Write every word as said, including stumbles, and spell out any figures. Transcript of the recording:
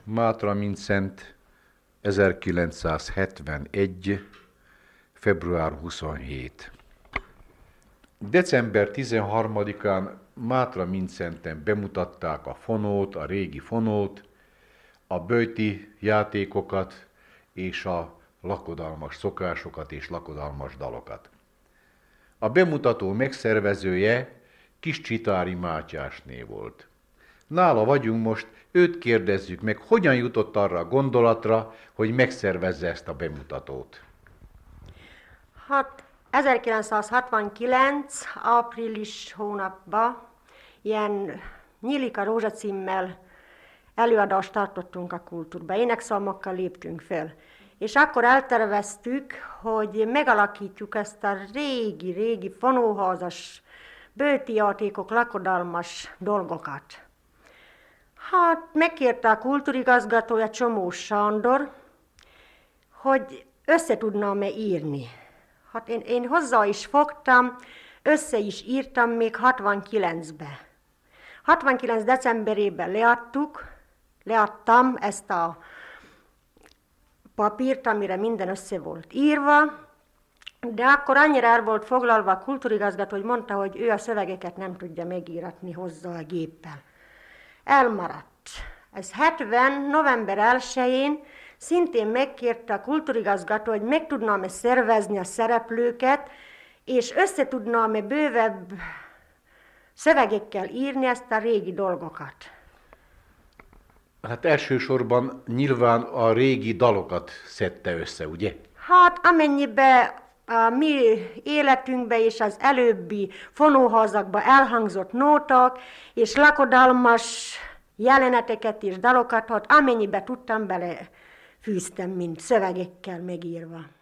Mátra Mincent, ezerkilencszázhetvenegy. február huszonhétedike. december tizenharmadikán Mátra Mincenten bemutatták a fonót, a régi fonót, a böjti játékokat és a lakodalmas szokásokat és lakodalmas dalokat. A bemutató megszervezője Kis Csitári Mátyásné volt. Nála vagyunk most, őt kérdezzük meg, hogyan jutott arra a gondolatra, hogy megszervezze ezt a bemutatót. Hát ezerkilencszázhatvankilenc. április hónapban ilyen Nyílik a rózsa címmel előadást tartottunk a kultúrba, énekszalmakkal léptünk fel. És akkor elterveztük, hogy megalakítjuk ezt a régi-régi fonóházas, böjti játékok, lakodalmas dolgokat. Hát megkérte a kultúrigazgatója, Csomós Sándor, hogy össze tudnám-e írni. Hát én, én hozzá is fogtam, össze is írtam még hatvankilencben. hatvankilenc. decemberében leadtuk, leadtam ezt a papírt, amire minden össze volt írva, de akkor annyira el volt foglalva a kultúrigazgató, hogy mondta, hogy ő a szövegeket nem tudja megíratni hozzá a géppel. Elmaradt. Ez hetven. november elsején szintén megkérte a kultúrigazgató, hogy meg tudnám-e szervezni a szereplőket, és össze tudnám-e bővebb szövegekkel írni ezt a régi dolgokat. Hát elsősorban nyilván a régi dalokat szedte össze, ugye? Hát amennyiben a mi életünkbe és az előbbi fonóházakba elhangzott nótak és lakodalmas jeleneteket és dalokat, hát amennyiben tudtam, bele fűztem, mint szövegekkel megírva.